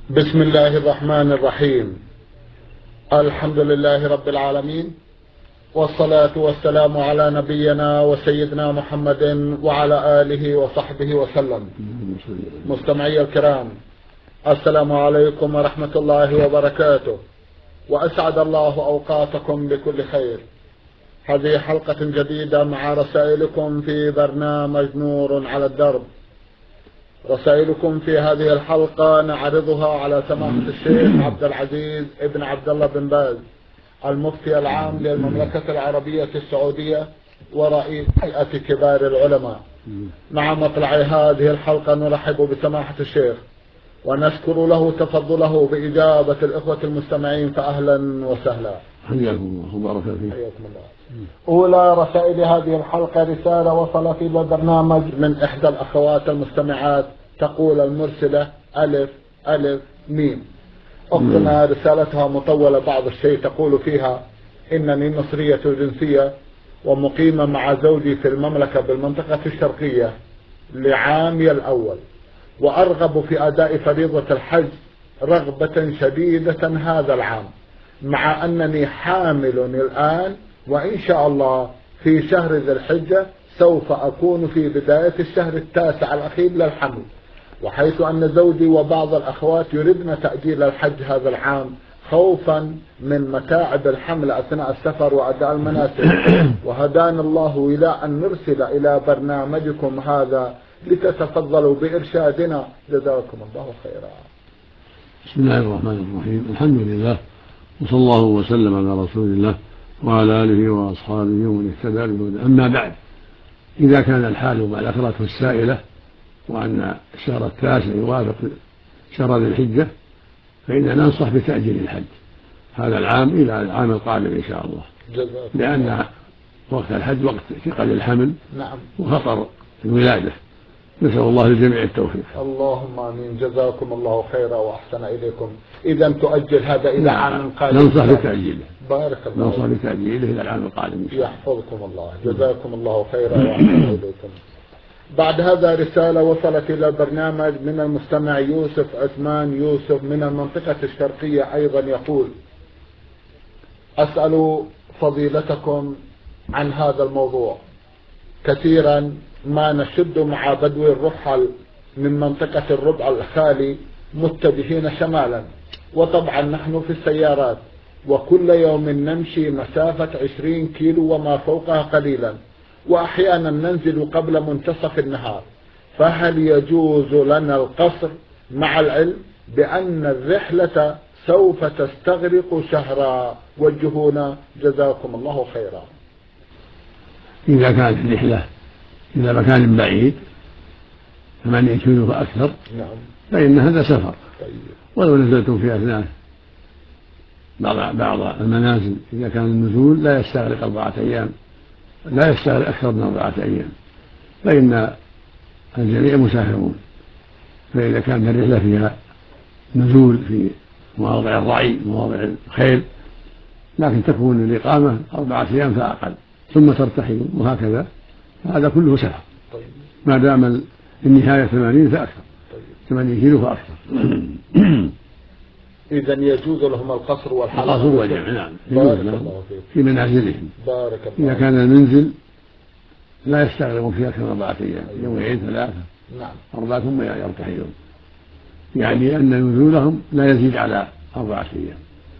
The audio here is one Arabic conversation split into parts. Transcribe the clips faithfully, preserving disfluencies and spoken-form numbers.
بسم الله الرحمن الرحيم. الحمد لله رب العالمين، والصلاة والسلام على نبينا وسيدنا محمد وعلى آله وصحبه وسلم. مستمعي الكرام، السلام عليكم ورحمة الله وبركاته، وأسعد الله أوقاتكم بكل خير. هذه حلقة جديدة مع رسائلكم في برنامج نور على الدرب. رسائلكم في هذه الحلقة نعرضها على سماحة الشيخ عبد العزيز ابن عبد الله بن باز، المفتي العام للمملكة العربية السعودية ورئيس هيئة كبار العلماء. مع مطلع هذه الحلقة نرحب بسماحة الشيخ ونشكر له تفضله بإجابة الإخوة المستمعين، فأهلا وسهلا. حياكم الله وبارك فيك. حياكم الله. أولى رسائل هذه الحلقة رسالة وصلت إلى البرنامج من إحدى الأخوات المستمعات، تقول المرسلة ألف ألف ميم. أختنا رسالتها مطولة بعض الشيء، تقول فيها: إنني مصرية الجنسية ومقيمة مع زوجي في المملكة بالمنطقة الشرقية لعامي الأول، وأرغب في أداء فريضة الحج رغبة شديدة هذا العام، مع أنني حامل الآن، وإن شاء الله في شهر ذي الحجة سوف أكون في بداية الشهر التاسع الأخير للحمل، وحيث أن زوجي وبعض الأخوات يريدن تأجيل الحج هذا العام خوفا من متاعب الحمل أثناء السفر وأداء المناسك، وهدانا الله إلى أن نرسل إلى برنامجكم هذا لتتفضلوا بإرشادنا، جزاكم الله خيرا. بسم الله الرحمن الرحيم. الحمد لله، وصلى الله وسلم على رسول الله وعلى آله وأصحابه ومن اهتدى بهداه. أما بعد، إذا كان الحال ما ذكرته السائلة وأن الشهر التاسع يوافق شهر ذي الحجة، فإننا ننصح بتأجيل الحج هذا العام إلى العام القادم إن شاء الله، لأن وقت الحج وقت ثقل الحمل وخطر الولادة. نسأل الله للجميع التوفيق. اللهم آمين. جزاكم الله خيرا وأحسن إليكم. إذا تؤجل هذا إلى عام قادم. ننصح بتأجيله. بارك الله. ننصح بتأجيله إلى العام القادم. يحفظكم الله. جزاكم الله خيرا وأحسن إليكم. بعد هذا رسالة وصلت إلى البرنامج من المستمع يوسف عثمان يوسف من المنطقة الشرقية أيضا، يقول: أسأل فضيلتكم عن هذا الموضوع. كثيرا ما نشد مع بدو الرحل من منطقة الربع الخالي متجهين شمالا، وطبعا نحن في السيارات، وكل يوم نمشي مسافة عشرين كيلو وما فوقها قليلا، وأحيانا ننزل قبل منتصف النهار، فهل يجوز لنا القصر مع العلم بأن الرحلة سوف تستغرق شهرا؟ وجهونا جزاكم الله خيرا. إذا كانت الرحلة إلى مكان بعيد ثمانية كيلو فأكثر، نعم، فإن هذا سفر. طيب. ولو نزلتم في أثناء بعض بعض المنازل، إذا كان النزول لا يستغرق أربعة أيام، لا يستغرق أكثر من أربعة أيام، فإن الجميع مسافرون. فإذا كانت الرحلة فيها نزول في مواضع الرعي مواضع الخيل، لكن تكون الإقامة أربعة أيام فأقل ثم ترتحلون، وهكذا هذا كله سفر. طيب. ما دام النهاية ثمانين فأكثر. طيب. ثمانين كيلو فأكثر. إذا يجوز لهم القصر والحلقة. القصر والجمع، نعم، يجوز لهم في منازلهم. بارك الله. إذا كان المنزل لا يستغرقون فيه أكثر من أربعة أيام، يومين ثلاثة، نعم، أربعة ثم يرتحلون، يعني أن نزولهم لا يزيد على أربعة أيام،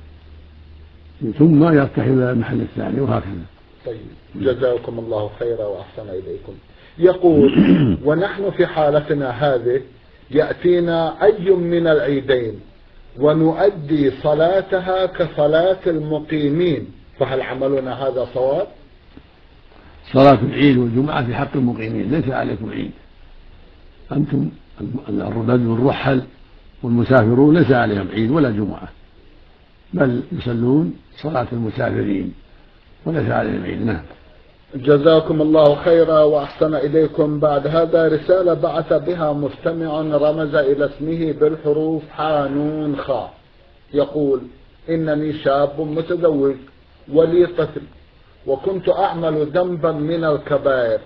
ثم يرتحل إلى المحل الثاني، وهكذا. طيب. جزاكم الله خيرا وأحسن إليكم. يقول: ونحن في حالتنا هذه يأتينا أي من العيدين ونؤدي صلاتها كصلاة المقيمين، فهل عملنا هذا صواب؟ صلاة العيد والجمعة في حق المقيمين، ليس عليكم عيد. أنتم البدو الرحل والمسافرون ليس عليهم عيد ولا جمعة، بل يصلون صلاة المسافرين وليس عليهم عيد. نعم. جزاكم الله خيرا وأحسن إليكم. بعد هذا رسالة بعث بها مستمع رمز إلى اسمه بالحروف حانون خاء، يقول: إنني شاب متزوج ولي طفل، وكنت أعمل ذنبا من الكبائر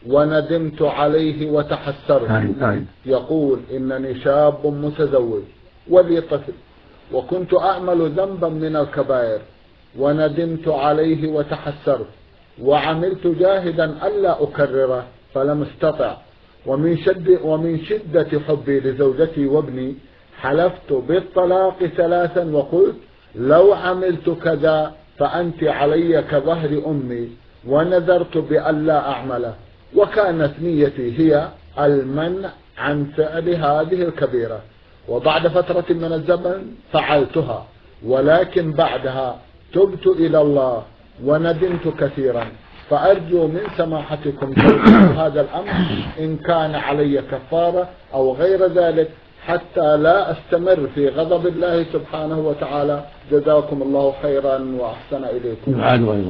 وندمت عليه وتحسرت. يقول: إنني شاب متزوج ولي طفل وكنت أعمل ذنبا من الكبائر وندمت عليه وتحسرت وعملت جاهدا ألا أكرره فلم استطع، ومن, شد ومن شدة حبي لزوجتي وابني حلفت بالطلاق ثلاثا وقلت لو عملت كذا فأنت علي كظهر أمي، ونذرت بألا أعمله، وكانت نيتي هي المنع عن فعل هذه الكبيرة، وبعد فترة من الزمن فعلتها، ولكن بعدها تبت إلى الله وندمت كثيرا، فأرجو من سماحتكم توضيح هذا الأمر إن كان علي كفارة أو غير ذلك حتى لا أستمر في غضب الله سبحانه وتعالى. جزاكم الله خيرا وأحسن إليكم.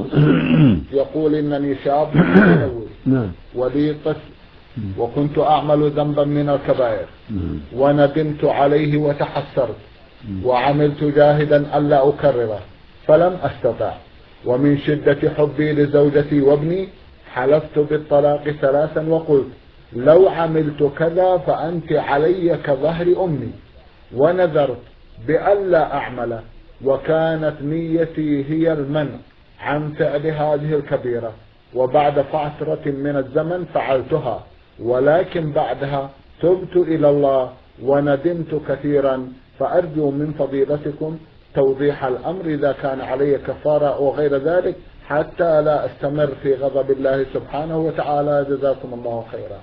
يقول إنني شاب متزوج ولي طفل وكنت أعمل ذنبا من الكبائر وندمت عليه وتحسرت وعملت جاهدا ألا أكرره فلم أستطع، ومن شدة حبي لزوجتي وابني حلفت بالطلاق ثلاثا وقلت لو عملت كذا فأنت علي كظهر أمي، ونذرت بألا أعمله، وكانت نيتي هي المنع عن فعل هذه الكبيرة، وبعد فترة من الزمن فعلتها، ولكن بعدها تبت إلى الله وندمت كثيرا، فأرجو من فضيلتكم توضيح الأمر إذا كان علي كفارة أو غير ذلك حتى لا أستمر في غضب الله سبحانه وتعالى. جزاكم الله خيرا.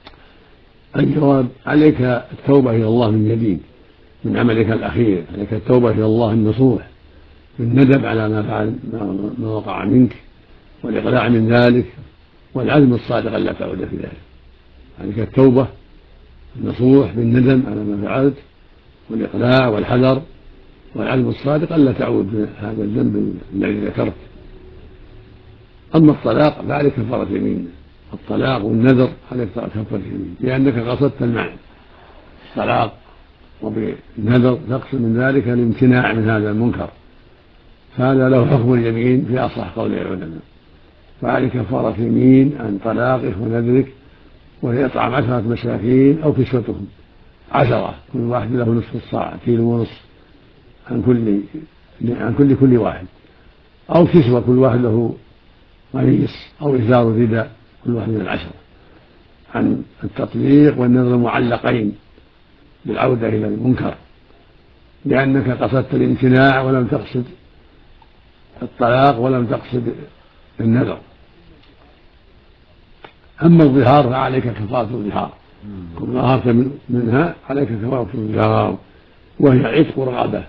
الجواب: عليك التوبة إلى الله من جديد من عملك الأخير، عليك التوبة إلى الله النصوح بالندم على ما فعل ما وقع منك والإقلاع من ذلك والعزم الصادق ألا تعود في ذلك. عليك التوبة النصوح بالندم على ما فعلت والإقلاع والحذر والعزم الصادق ألا تعود هذا الذنب الذي ذكرت. أما الطلاق فعليك كفارة يمين، الطلاق والنذر عليك كفارة يمين لأنك قصدت المعنى الطلاق، وبالنذر تقصد من ذلك الامتناع من هذا المنكر، فهذا له حكم اليمين في أصح قول العلماء. فعليك كفارة يمين عن طلاقك ونذرك، وهي إطعام عشرة مساكين أو كسوتهم عشرة، كل واحد له نصف الصاع كيلو ونصف عن كل عن كل كل واحد، أو كسوة كل واحد له قميص، أو إزار رداء كل واحد من العشرة، عن التطليق والنذر المعلقين بالعودة إلى المنكر، لأنك قصدت الامتناع ولم تقصد الطلاق ولم تقصد النذر. أما الظهار فعليك كفارة الظهار، كل ظهرت منها عليك كفارة الظهار، وهي عتق رقبة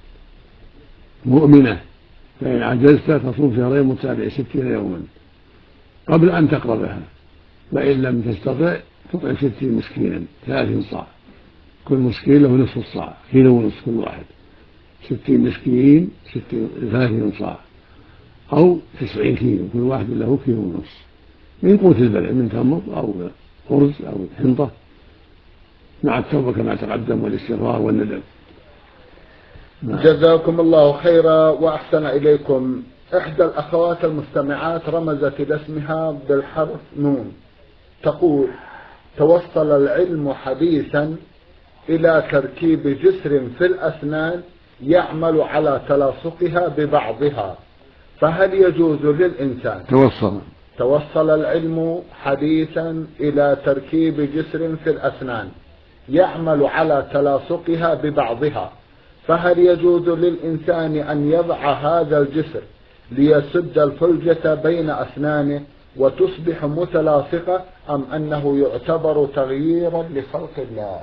مؤمنة، فإن عجزت تصوم شهرين متتابعين ستين يوما قبل أن تقربها، فإن لم تستطع تطعم ستين مسكينا ثلاثين صاع، كل مسكين له نصف الصاع كيلو ونصف كل واحد، ستين مسكين ثلاثين صاع أو تسعين كيلو كل واحد له كيلو ونصف من قوت البلع من تمر أو أرز أو حنطة، مع التوبة كما تقدم والاستغفار والندم. جزاكم الله خيرا وأحسن إليكم. إحدى الأخوات المستمعات رمزت إلى اسمها بالحرف نون، تقول: توصل العلم حديثا إلى تركيب جسر في الأسنان يعمل على تلاصقها ببعضها، فهل يجوز للإنسان توصل توصل العلم حديثا إلى تركيب جسر في الأسنان يعمل على تلاصقها ببعضها، فهل يجوز للإنسان أن يضع هذا الجسر ليسد الفلجة بين أسنانه وتصبح متلاصقة، أم أنه يعتبر تغييرا لخلق الله؟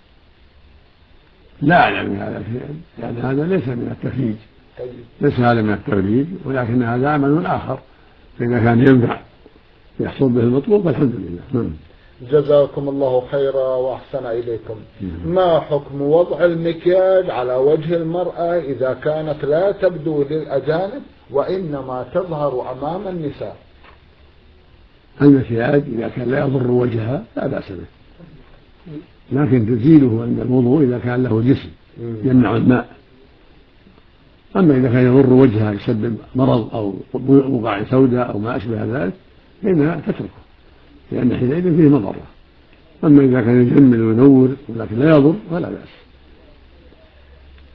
لا أعلم هذا شيئا، يعني هذا ليس من التخريج، ليس هذا من التغليب، ولكن هذا عمل آخر، فإذا كان ينفع يحصل به المطلوب فالحمد لله. جزاكم الله خيرا وأحسن إليكم. ما حكم وضع المكياج على وجه المرأة إذا كانت لا تبدو للأجانب وإنما تظهر أمام النساء؟ المكياج إذا كان لا يضر وجهها لا بأس به، لكن تزيله عند الوضوء إذا كان له جسم يمنع الماء. أما إذا كان يضر وجهها يسبب مرض أو بقع سوداء أو ما أشبه ذلك فإنها تتركه، لأن حينئذ فيه مضرة. أما إذا كان يجمل وينور ولكن لا يضر فلا بأس.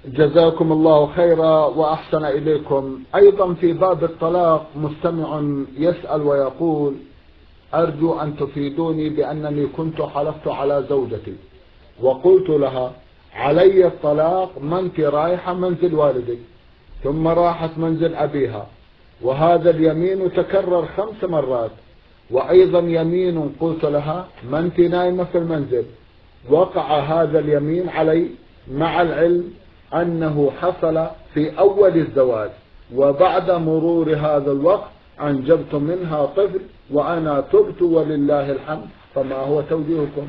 جزاكم الله خيرا وأحسن إليكم. أيضا في باب الطلاق مستمع يسأل ويقول: أرجو أن تفيدوني بأنني كنت حلفت على زوجتي وقلت لها علي الطلاق ما انت رايحة منزل والدك، ثم راحت منزل أبيها، وهذا اليمين تكرر خمس مرات، وأيضا يمين قلت لها ما انت نايمة في المنزل. وقع هذا اليمين علي مع العلم أنه حصل في أول الزواج، وبعد مرور هذا الوقت أنجبت منها طفل وأنا تبت ولله الحمد، فما هو توجيهكم؟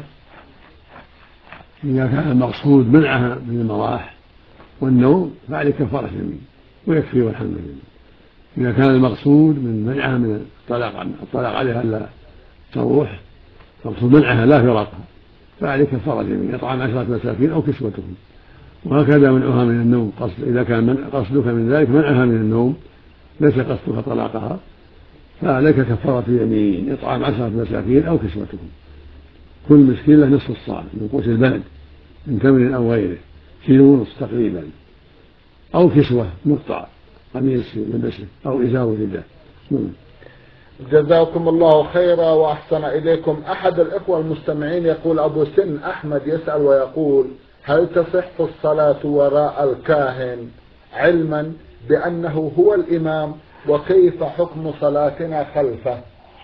إذا كان المقصود منعها من المراح والنوم فعليه كفارة يمين ويكفي والحمد لله. إذا كان المقصود من منعها من الطلاق الطلاق عليها لا تروح، المقصود منعها لا فراقها، فعليه كفارة يمين، يطعم عشرة مساكين أو كسوتهم. وهكذا منعها من النوم، قصد إذا كان من قصدك من ذلك منعها من النوم ليس قصدك طلاقها، فعليك كفارة يمين، إطعام عشرة مساكين أو كسوتهم. كل مسكين له نصف الصاع من قوت البلد من تمر أو غيره، كيلو ونصف تقريبا، أو كسوة مقطع قميص لبسه أو إزار رداء. جزاكم الله خيرا وأحسن إليكم. أحد الإخوة المستمعين يقول: أبو سن أحمد يسأل ويقول: هل تصح الصلاة وراء الكاهن علما بأنه هو الإمام، وكيف حكم صلاتنا خلفه؟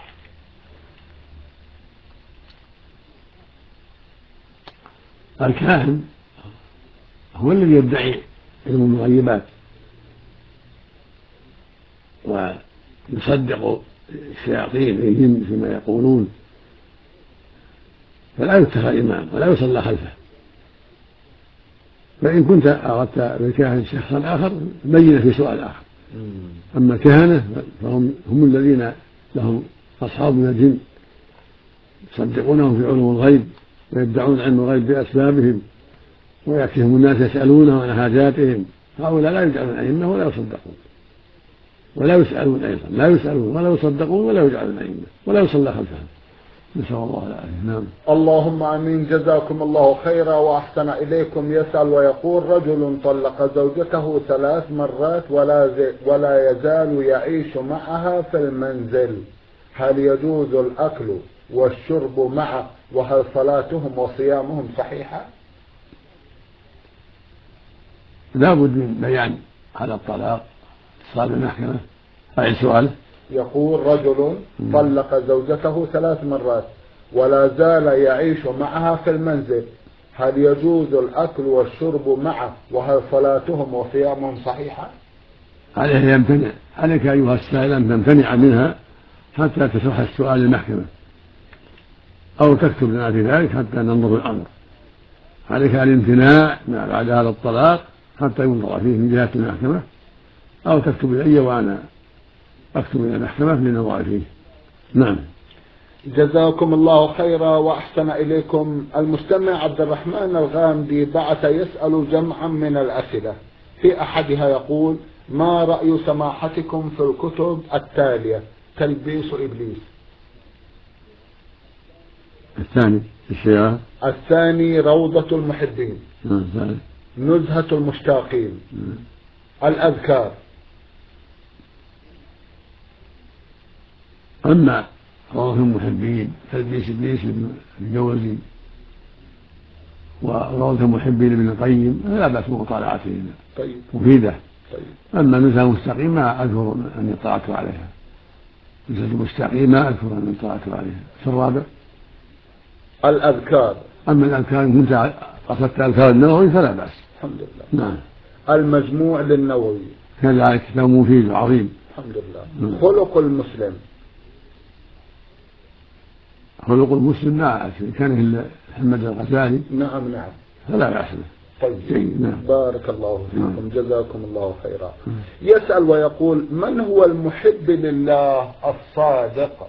الكاهن هو الذي يدعي علم المغيبات ويصدق الشياطين الجن فيما يقولون، فلا يتخذ إمام ولا يصلى خلفه. فإن كنت أردت بالكاهن شخصا آخر بين في سؤال آخر. أما الكهنة فهم هم الذين لهم أصحاب من الجن يصدقونهم في علوم الغيب ويدعون علم الغيب بأسبابهم، ويأتيهم الناس يسألونهم عن حاجاتهم. هؤلاء لا يجعلون أئمة ولا يصدقون ولا يسألون أيضا، لا يسألون ولا يصدقون ولا يجعلون أئمة ولا يصلى خلفهم. نسأل الله العافية. نعم. اللهم آمين. جزاكم الله خيرا وأحسن إليكم. يسأل ويقول: رجل طلق زوجته ثلاث مرات ولا, ولا يزال يعيش معها في المنزل، هل يجوز الأكل والشرب معه، وهل صلاتهم وصيامهم صحيحة؟ لا بد من بيان على الطلاق صار المحكمة. أي سؤال؟ يقول: رجل طلق زوجته ثلاث مرات ولا زال يعيش معها في المنزل، هل يجوز الأكل والشرب معه، وهل صلاتهم وصيامهم صحيحة؟ عليه يمتنع، عليك أيها السائل أن تمتنع منها حتى تصح السؤال المحكمة، أو تكتب لنا في ذلك حتى ننظر الأمر. عليك الامتناع بعد هذا الطلاق حتى ينظر فيه من جهة المحكمة، أو تكتب إلي وأنا أكتب إلى المحكمة لننظر فيه. نعم. جزاكم الله خيرا وأحسن إليكم. المستمع عبد الرحمن الغامدي بعث يسأل جمعا من الأسئلة، في أحدها يقول: ما رأي سماحتكم في الكتب التالية: تلبيس إبليس. الثاني الشيعة. الثاني روضة المحبين. الثالث نزهة المشتاقين. الأذكار. أما روضة المحبين تلبيس إبليس الجوزي وروضة المحبين ابن القيم لا بأس بمطالعتهما، طيب. مفيدة. طيب. أما نزهة المستقيم ما أذكر أني اطلعت عليها، نزهة المستقيم ما أذكر أني اطلعت عليها. في الرابع الأذكار. أما الأذكار إن كنت قصدت أذكار النووي فلا بأس. الحمد لله. نعم. المجموع للنووي كذلك كتاب مفيد وعظيم. الحمد لله. نعم. خلق المسلم. خلق المسلم ما أعرف كان محمد الغزالي. نعم نعم. فلا بأس. طيب. نعم. بارك الله فيكم. نعم. جزاكم الله خيرا. يسأل ويقول: من هو المحب لله الصادق؟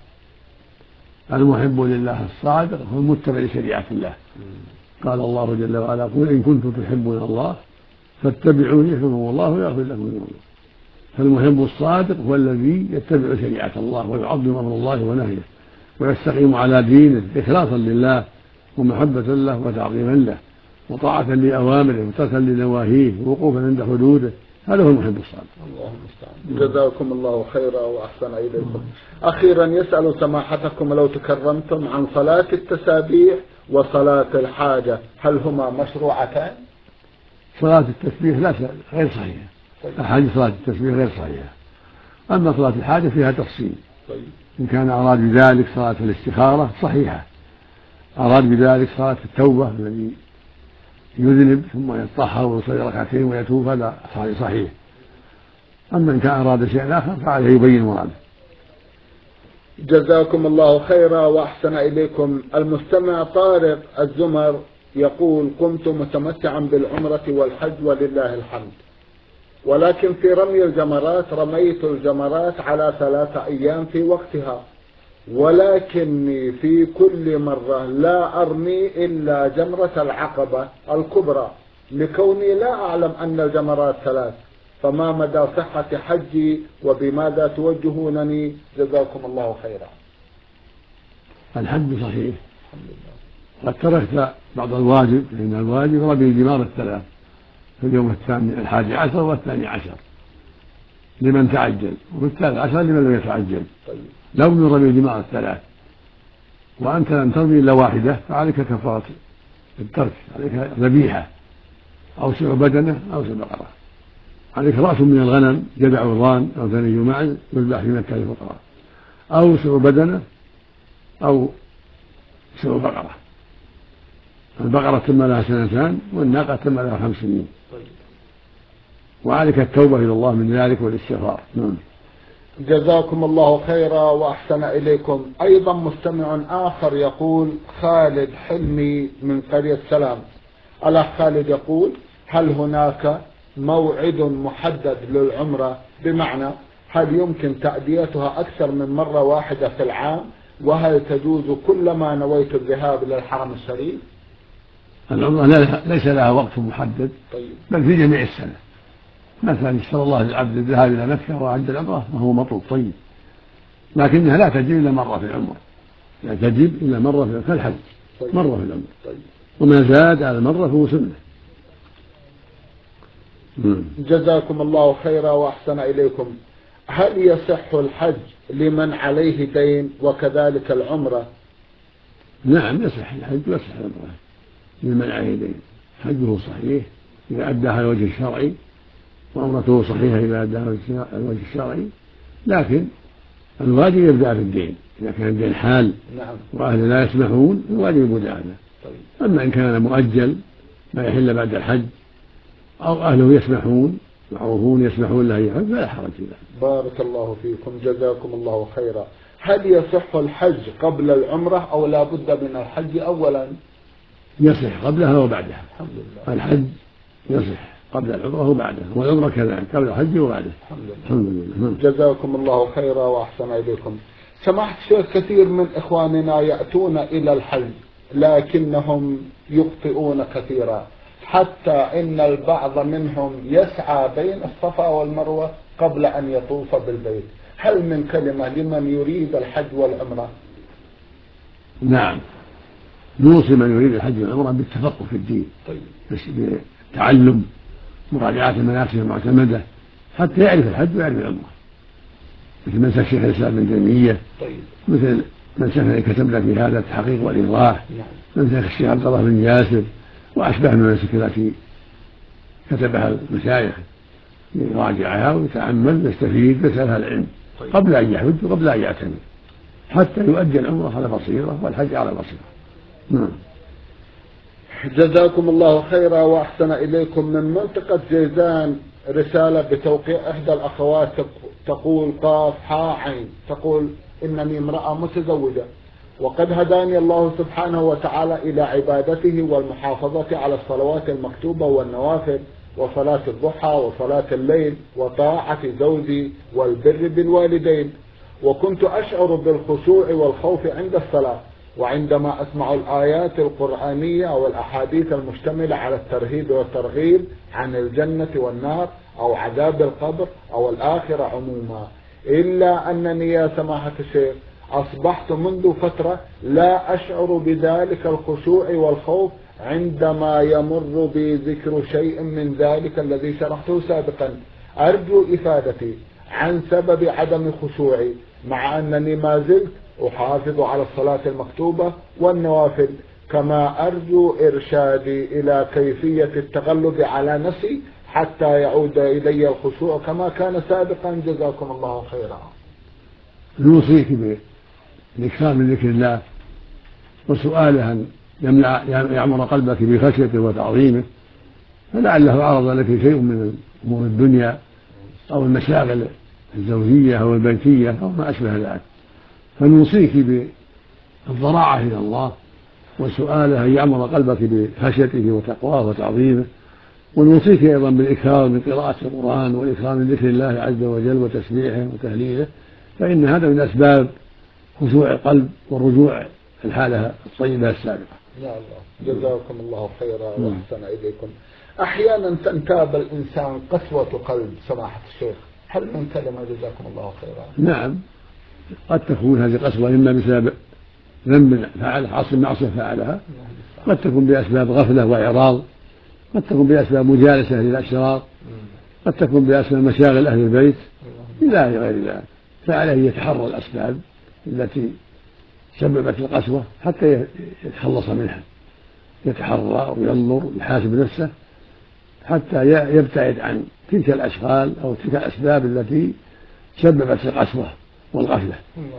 المحب لله الصادق هو المتبع لشريعة الله. قال الله جل وعلا: قل إن كنتم تحبون الله فاتبعوني يحببكم الله ويغفر لكم ذنوبكم. فالمحب الصادق هو الذي يتبع شريعة الله ويعظم أمر الله ونهيه ويستقيم على دينه إخلاصا لله ومحبة له وتعظيما له، وطاعة لأوامره وتركا لنواهيه ووقوفا عند حدوده، هذا هو المحب الصالح. الله المستعان. جزاكم الله خيرا وأحسن إليكم. أخيرا يسأل سماحتكم لو تكرمتم عن صلاة التسابيح وصلاة الحاجة، هل هما مشروعتان؟ صلاة التسبيح لا غير صحيحة. أحاديث صلاة التسبيح غير صحيحة. أما صلاة الحاجة فيها تفصيل. طيب. إن كان أراد بذلك صلاة الاستخارة صحيحة، أراد بذلك صلاة التوبة الذي يذنب ثم يتطهر ويصلي ركعتين ويتوب هذا صحيح. أما إن كان أراد شيئا آخر فعليه يبين مراده. جزاكم الله خيرا وأحسن إليكم. المستمع طارق الزمر يقول: قمت متمتعا بالعمرة والحج ولله الحمد، ولكن في رمي الجمرات رميت الجمرات على ثلاثة أيام في وقتها، ولكني في كل مرة لا أرمي إلا جمرة العقبة الكبرى لكوني لا أعلم أن الجمرات ثلاث، فما مدى صحة حجي وبماذا توجهونني؟ جزاكم الله خيرا. الحج صحيح، قد تركت بعض الواجب، لأن الواجب رمي الجمار الثلاث في اليوم الثاني الحادي عشر والثاني عشر لمن تعجل، وفي الثالث عشر لمن لم يتعجل. طيب. لو من رمي الجمار الثلاث وأنت لم ترمي إلا واحدة فعليك كفارة الترك، عليك ذبيحة أو سبع بدنة أو سبع بقرة، عليك رأس من الغنم جدع وضان أو ثني معز يذبح في مكة للفقراء، أو سبع بدنة أو سبع بقرة. البقرة تم لها سنتان والناقة تم لها خمس سنين. وعليك التوبة إلى الله من ذلك والاستغفار. نعم. جزاكم الله خيرا وأحسن إليكم. أيضا مستمع آخر يقول: خالد حلمي من قرية سلام. الأخ خالد يقول: هل هناك موعد محدد للعمرة؟ بمعنى هل يمكن تأديتها أكثر من مرة واحدة في العام؟ وهل تجوز كلما نويت الذهاب للحرم الشريف؟ العمرة ليس لها وقت محدد. طيب. بل في جميع السنة. مثلا يسر الله للعبد الذهاب إلى مكة وعند العمرة وهو مطلوب. طيب. لكنها لا تجب إلا مرة في العمرة، لا تجب إلا مرة في كالحج. طيب. مرة في العمرة. طيب. وما زاد على مرة فهو سنة. جزاكم الله خيرا وأحسن إليكم. هل يصح الحج لمن عليه دين وكذلك العمرة؟ نعم يصح الحج ويصح العمرة لمن عليه دين. حجه صحيح إذا أداها على الوجه الشرعي، وعمرته صحيحة إذا أداها على الوجه الشرعي، لكن الواجب يبدأ بالدين إذا كان الدين حال. نعم. وأهل لا يسمحون الواجب يبدأ له. طيب. أما إن كان مؤجل ما يحل بعد الحج أو أهله يسمحون معروفون يسمحون له يحج فلا حرج في ذلك. بارك الله فيكم. جزاكم الله خيرا. هل يصح الحج قبل العمرة أو لا بد من الحج أولا؟ يصح قبلها وبعدها. الحمد لله. الحج يصح قبل العمرة وبعدها، والعمرة كذلك قبل الحج وبعده. الحمد لله. الحمد لله. جزاكم الله خيرا وأحسن إليكم. سماحة الشيخ، كثير من إخواننا يأتون إلى الحج لكنهم يخطئون كثيرا، حتى إن البعض منهم يسعى بين الصفا والمروة قبل أن يطوف بالبيت. هل من كلمة لمن يريد الحج والعمرة؟ نعم، نوصي من يريد الحج والعمرة بالتفقه في الدين. طيب. بالتعلم، مراجعة المناسك المعتمدة حتى يعرف الحج ويعرف العمرة، مثل من شيخ الإسلام ابن تيمية. طيب. مثل من شيخ كتب له في هذا التحقيق والإيضاح. نعم. مثل الشيخ عبد الله بن ياسر وأشبه من المناسك التي كتبها المشايخ، يراجعها ويتأمل ويستفيد ويسألها العلم. طيب. قبل أن يحج وقبل أن يعتمر حتى يؤدي العمرة على بصيرة والحج على بصيرة. نعم. جزاكم الله خيرا وأحسن إليكم. من منطقة جيزان رسالة بتوقيع إحدى الأخوات تقول قاف حاء عين، تقول: إنني امرأة متزوجة وقد هداني الله سبحانه وتعالى إلى عبادته والمحافظة على الصلوات المكتوبة والنوافل وصلاة الضحى وصلاة الليل وطاعة زوجي والبر بالوالدين، وكنت أشعر بالخشوع والخوف عند الصلاة وعندما أسمع الآيات القرآنية أو الأحاديث المشتملة على الترهيب والترغيب عن الجنة والنار أو عذاب القبر أو الآخرة عموما، إلا أنني يا سماحة الشيخ أصبحت منذ فترة لا أشعر بذلك الخشوع والخوف عندما يمر بي ذكر شيء من ذلك الذي شرحته سابقا أرجو إفادتي عن سبب عدم خشوعي، مع أنني ما زلت أحافظ على الصلاة المكتوبة والنوافل، كما أرجو إرشادي إلى كيفية التغلب على نفسي حتى يعود إلي الخشوع كما كان سابقا. جزاكم الله خيرا. نوصيك بالإكثار من ذكر الله وسؤاله أن يمنع يعمر قلبك بخشيته وتعظيمه، فلعله عرض لك شيء من أمور الدنيا أو المشاغل الزوجية أو البيتية أو ما أشبه ذلك، فنوصيك بالضراعة إلى الله وسؤاله أن يعمر قلبك بخشيته وتقواه وتعظيمه، ونوصيك أيضا بالإكثار من قراءة القرآن والإكثار من ذكر الله عز وجل وتسبيحه وتهليله، فإن هذا من أسباب خشوع القلب والرجوع الحالة الطيبة السابقة. يا الله جزاكم الله خيرا وأحسن إليكم. أحيانا تنتاب الإنسان قسوة قلب سماحة الشيخ، هل من كلمة جزاكم الله خيرا؟ نعم، قد تكون هذه القسوة إما بسبب ذنب فعله، عصر معصية فعلها، قد تكون بأسباب غفلة وإعراض، قد تكون بأسباب مجالسة للأشرار، قد تكون بأسباب مشاغل أهل البيت إلى غير ذلك، فعليه يتحرى الأسباب التي سببت القسوة حتى يتخلص منها، يتحرى وينظر ويحاسب نفسه حتى يبتعد عن تلك الأشغال أو تلك الأسباب التي سببت القسوة والغفلة.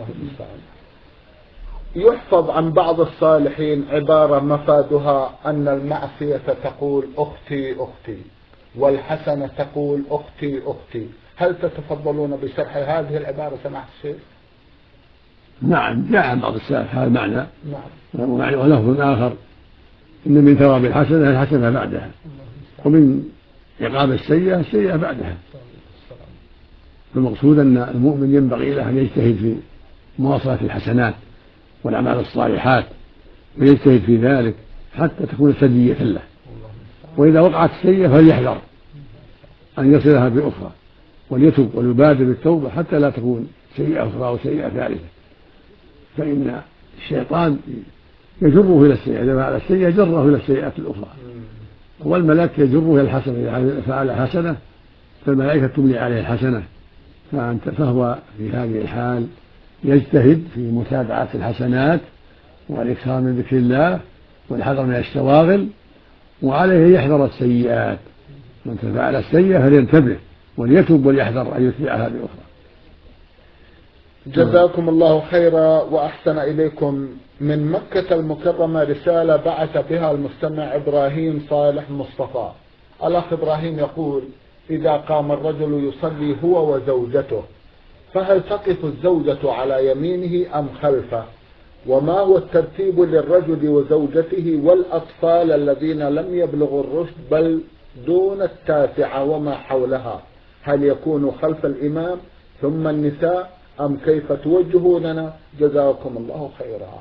يحفظ عن بعض الصالحين عبارة مفادها أن المعصية تقول أختي أختي والحسنة تقول أختي أختي، هل تتفضلون بشرح هذه العبارة سماحة الشيخ؟ نعم، جاء عن بعض السلف هذا المعنى. نعم. ولفظ آخر إن من ثواب الحسنة الحسنة بعدها، ومن عقاب السيئة السيئة بعدها. المقصود أن المؤمن ينبغي له أن يجتهد في مواصلة الحسنات والأعمال الصالحات، ويجتهد في ذلك حتى تكون سجية له، وإذا وقعت السيئة فليحذر أن يصلها بأخرى وليتوب ويبادر بالتوبة حتى لا تكون سيئة أخرى أو سيئة ثالثة، فإن الشيطان يجره إلى السيئة، إذا فعل السيئة جره إلى السيئة الأخرى، والملك يجره إلى الحسنة، إذا فعل حسنة فالملائكة تملي عليه الحسنة، فأنت فهو في هذه الحال يجتهد في متابعة الحسنات والإكثار من ذكر الله والحذر من الشواغل، وعليه يحذر السيئات، من فعل السيئة فلينتبه وليتوب وليحذر أن يتبعها بأخرى. جزاكم الله خيرا وأحسن إليكم. من مكة المكرمة رسالة بعث بها المستمع إبراهيم صالح مصطفى. الأخ إبراهيم يقول: إذا قام الرجل يصلي هو وزوجته فهل تقف الزوجة على يمينه أم خلفه؟ وما هو الترتيب للرجل وزوجته والأطفال الذين لم يبلغوا الرشد بل دون التاسعة وما حولها؟ هل يكون خلف الإمام ثم النساء أم كيف توجهوننا؟ جزاكم الله خيرا.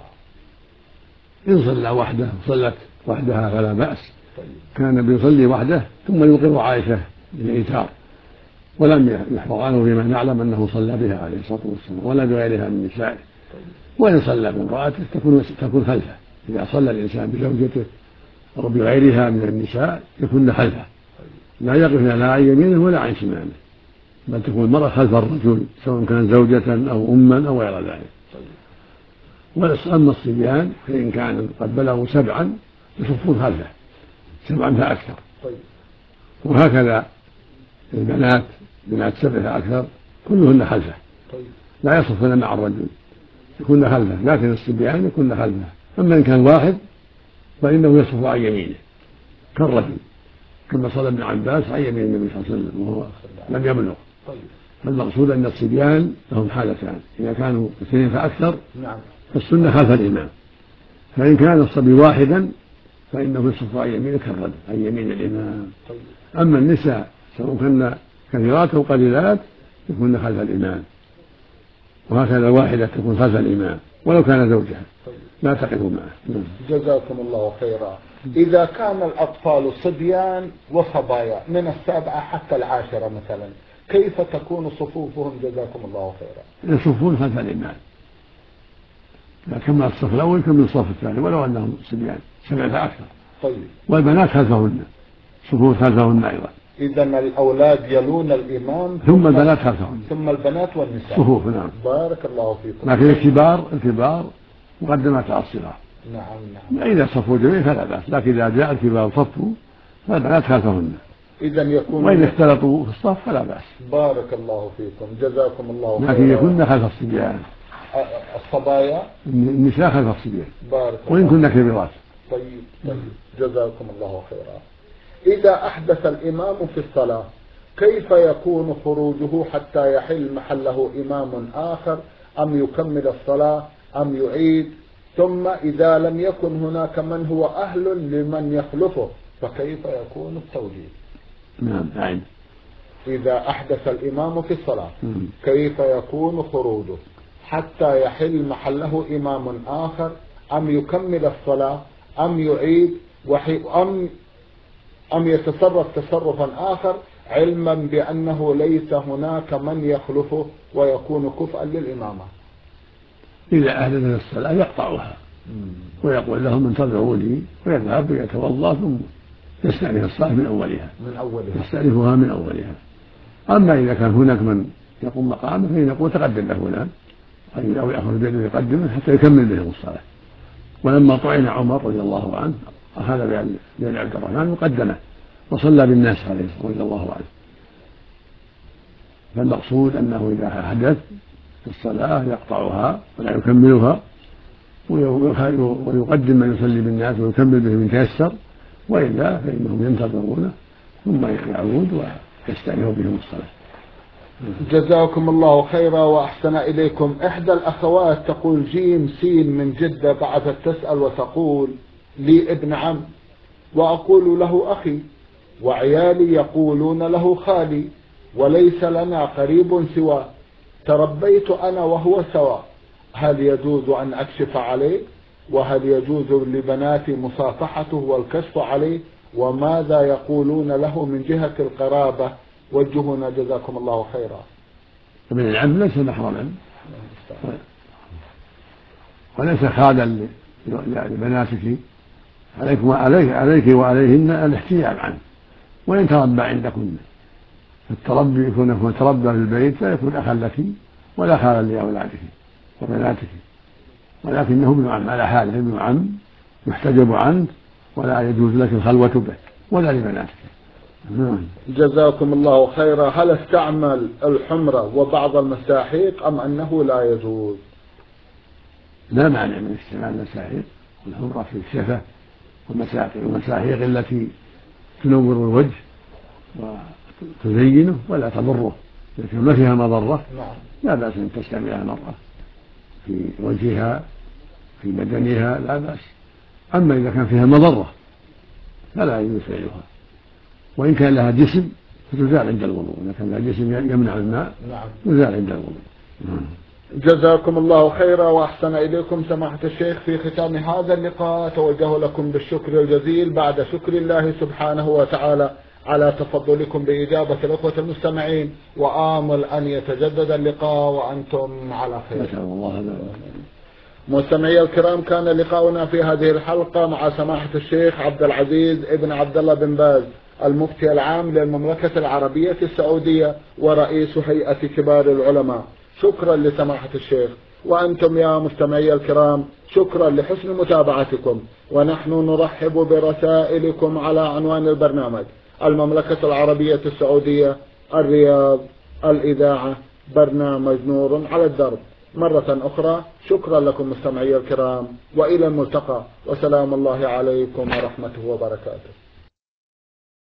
إن صلى وحده صلت وحدها فلا بأس. كان بيصلي وحده ثم يقر عائشة بالإيثار، ولم يحفظ عنه فيما نعلم أنه صلى بها عليه الصلاة والسلام ولا بغيرها من نسائه. وإن صلى بامرأته تكون تكون خلفه، إذا صلى الإنسان بزوجته أو بغيرها من النساء يكون خلفه، لا يقف لا عن يمينه ولا عن شماله، بل تكون المرأة خلف الرجل سواء كان زوجة أو أما أو غير ذلك. وأما الصبيان فإن كان قد بلغوا سبعا يصفون خلفه، سبعا فأكثر. وهكذا البنات بنات سبع فأكثر كلهن خلفه، لا يصفن مع الرجل، يكون خلفه، لكن الصبيان يكون خلفه. أما إن كان واحد فإنه يصف عن يمينه كالرجل، كما صلى ابن عباس عن يمين النبي صلى الله عليه وسلم وهو لم يبلغ. فالمقصود أن الصبيان لهم حالتان، إذا كانوا اثنين فأكثر فالسنة خلف الإمام، فإن كان الصبي واحدا فإنه يصف عن يمينه كالرجل عن يمين الإمام. أما النساء سواء كن كثيرات أو قليلات يكون خلف الإمام، وهكذا الواحدة تكون خلف الإمام ولو كان زوجها لا تقف معه. جزاكم الله خيرا. إذا كان الأطفال صبيان وصبايا من السابعة حتى العاشرة مثلا كيف تكون صفوفهم؟ جزاكم الله خيرا. يصفون خلف الإمام، كما الصف الأول كما الصف الثاني ولو أنهم صبيان سبعة أكثر. طيب. والبنات خلفهن، صفوف خلفهن أيضا. إذا الأولاد يلون الإمام ثم البنات خلفهن، ثم البنات والنساء. صفوف. نعم. بارك الله فيكم. لكن الكبار الكبار مقدمات على الصغار. نعم نعم. إذا صفوا جميع فلا بأس، لكن إذا جاء الكبار صفوا فالبنات خلفهن. إذا يكون وإن اختلطوا في الصف فلا بأس. بارك الله فيكم، جزاكم الله خيرا. لكن يكن خلف الصبيان، الصبايا النساء خلف الصبيان، بارك الله، وإن كن كبيرات. طيب طيب، جزاكم الله خيرا. إذا أحدث الإمام في الصلاة كيف يكون خروجه حتى يحل محله إمام آخر، أم يكمل الصلاة أم يعيد؟ ثم إذا لم يكن هناك من هو أهل لمن يخلفه فكيف يكون التوجيه؟ نعم. نعم. إذا أحدث الإمام في الصلاة كيف يكون خروجه حتى يحل محله إمام آخر، أم يكمل الصلاة أم يعيد أم أم يتصرف تصرفا آخر علما بأنه ليس هناك من يخلفه ويكون كفءا للإمامة؟ إذا أحدث الصلاة يقطعها ويقول لهم انتظروا لي، ويذهب ويتوضأ ثم يستأنف الصلاة من أولها من أولها يستأنفها من أولها. أما إذا كان هناك من يقوم مقامه فينقول تقدم له فلان، أو يأخذ بيده يقدمه حتى يكمل بهم الصلاة. ولما طعن عمر رضي الله عنه أخذ بيد عبد الرحمن وقدمه وصلى بالناس عليه رضي الله عنه. فالمقصود أنه إذا حدث في الصلاة يقطعها ولا يكملها، ويقدم من يصلي بالناس ويكمل به من تيسر، وإلا فإنهم ينتظرونه ثم يعود ويستأنف بهم الصلاة. جزاكم الله خيرا وأحسن إليكم. إحدى الأخوات تقول جيم سين من جدة بعثت تسأل وتقول لي ابن عم وأقول له أخي، وعيالي يقولون له خالي، وليس لنا قريب سواه، تربيت أنا وهو سواء، هل يجوز أن أكشف عليه؟ وهل يجوز لبناتي مصافحته والكشف عليه؟ وماذا يقولون له من جهة القرابة؟ وجهونا جزاكم الله خيرا. ابن العم ليس محرما وليس خالا لبناتك، عليك وعليك عليك وعليهن الاحتيال عنه، وإن تربى عندكن فالتربي يكون تربى في البيت لا يكون أخا لك ولا خالا لأولادك وبناتك، ولكنه ابن عم على حاله، ابن عم يحتجب عنه ولا يجوز لك الخلوة به ولا لبناتك. جزاكم الله خيرا. هل استعمل الحمرة وبعض المساحيق أم أنه لا يجوز؟ لا مانع من استعمال المساحيق والحمرة في الشفة والمساحيق التي تنور الوجه وتزينه ولا تضره، لكن ما فيها مضرة لا بأس أن تستعملها المرأة في وجهها في بدنها، لا بأس. أما إذا كان فيها مضرة فلا يجوز فعلها، وإن كان لها جسم فتزال عند الوضوء، إذا كان لها جسم يمنع الماء تزال عند الوضوء. جزاكم الله خيرا وأحسن إليكم سماحة الشيخ. في ختام هذا اللقاء توجه لكم بالشكر الجزيل بعد شكر الله سبحانه وتعالى على تفضلكم بإجابة الأخوة المستمعين، وآمل أن يتجدد اللقاء وأنتم على خير. نسأل الله هذا. مستمعي الكرام، كان لقاؤنا في هذه الحلقة مع سماحة الشيخ عبد العزيز ابن عبد الله بن باز المفتي العام للمملكة العربية السعودية ورئيس هيئة كبار العلماء. شكرا لسماحة الشيخ، وأنتم يا مستمعي الكرام شكرا لحسن متابعتكم، ونحن نرحب برسائلكم على عنوان البرنامج: المملكة العربية السعودية، الرياض، الإذاعة، برنامج نور على الدرب. مرة أخرى شكرا لكم مستمعي الكرام، وإلى الملتقى، وسلام الله عليكم ورحمته وبركاته.